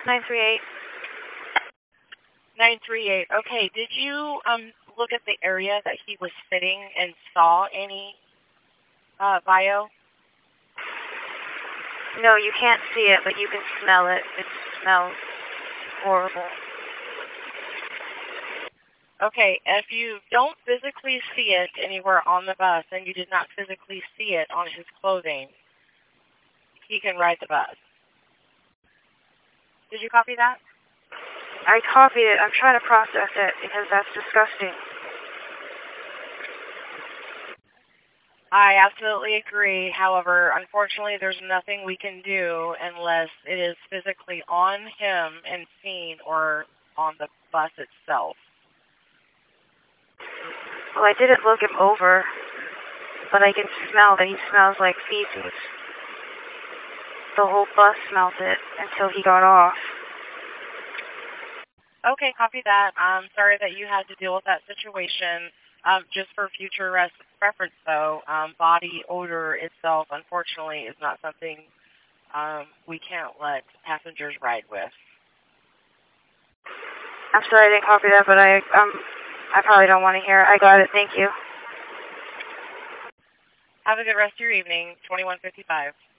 938. 938. Okay, did you look at the area that he was sitting and saw any bio? No, you can't see it, but you can smell it. It smells horrible. Okay, if you don't physically see it anywhere on the bus and you did not physically see it on his clothing, he can ride the bus. Did you copy that? I copied it. I'm trying to process it because that's disgusting. I absolutely agree. However, unfortunately, there's nothing we can do unless it is physically on him and seen or on the bus itself. Well, I didn't look him over, but I can smell that he smells like feces. The whole bus smelled it until he got off. Okay, copy that. I'm sorry that you had to deal with that situation. Just for future reference, though, body odor itself, unfortunately, is not something we can't let passengers ride with. I'm sorry I didn't copy that, but I probably don't want to hear it. I got it. Thank you. Have a good rest of your evening. 2155.